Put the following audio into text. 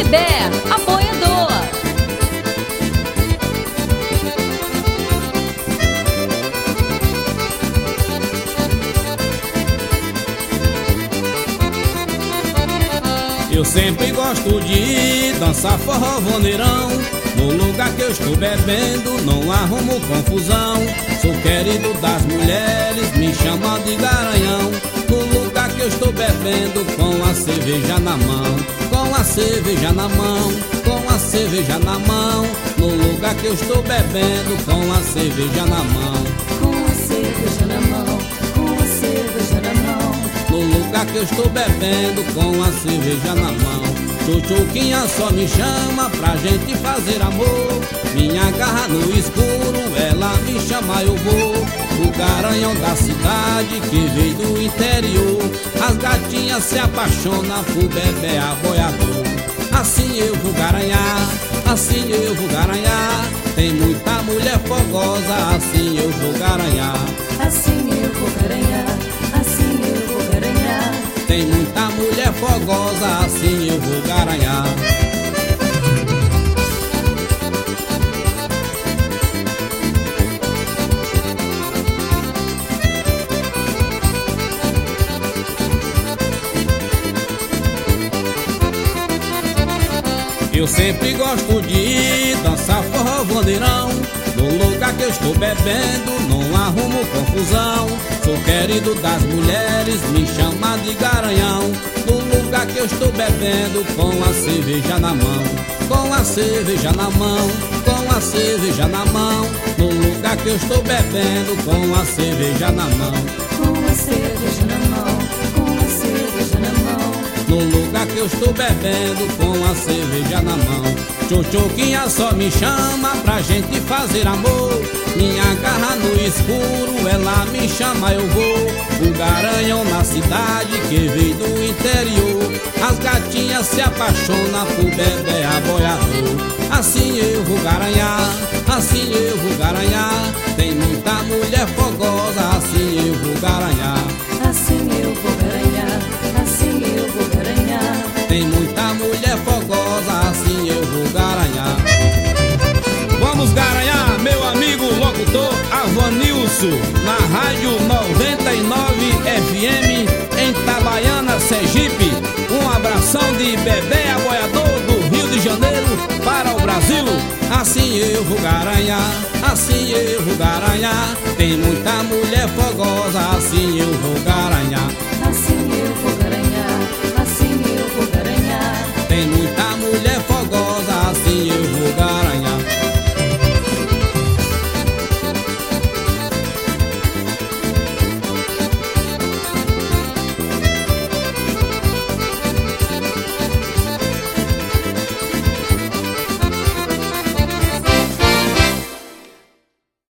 Bebé, apoiador. Eu sempre gosto de dançar forró vaneirão. No lugar que eu estou bebendo não arrumo confusão. Sou querido das mulheres, me chamam de garanhão. No lugar que eu estou bebendo com a cerveja na mão. Com a cerveja na mão, com a cerveja na mão. No lugar que eu estou bebendo com a cerveja na mão. Com a cerveja na mão, com a cerveja na mão. No lugar que eu estou bebendo com a cerveja na mão. Chuchuquinha só me chama pra gente fazer amor. Minha garra no escuro, ela me chama, eu vou. O garanhão da cidade que veio do interior. As gatinhas se apaixonam por bebê aboiador. Assim eu vou garanhar, assim eu vou garanhar. Tem muita mulher fogosa, assim eu vou garanhar. Assim eu vou garanhar, assim eu vou garanhar. Tem muita mulher fogosa, assim eu vou garanhar. Eu sempre gosto de dançar forró vaneirão. No lugar que eu estou bebendo não arrumo confusão. Sou querido das mulheres, me chama de garanhão. No lugar que eu estou bebendo com a cerveja na mão. Com a cerveja na mão, com a cerveja na mão. No lugar que eu estou bebendo com a cerveja na mão. Com a cerveja na mão, com a cerveja na mão. No lugar que eu estou bebendo com a cerveja na mão. Chuchuquinha só me chama pra gente fazer amor. Minha garra no escuro, ela me chama, eu vou. O garanhão na cidade que veio do interior. As gatinhas se apaixonam por bebê aboiador. Assim eu vou garanhar, assim eu vou garanhar. Tem muita mulher fogosa, assim eu vou garanhar. Assim eu vou garanhar, assim eu vou garanhar. Tem muita mulher fogosa, assim eu vou garanhar. Vamos garanhar, meu amigo locutor Avanilson, na rádio 99 FM em Itabaiana, Sergipe. Um abração de bebê aboiador do Rio de Janeiro para o Brasil. Assim eu vou garanhar, assim eu vou garanhar. Tem muita mulher fogosa, assim eu vou garanhar.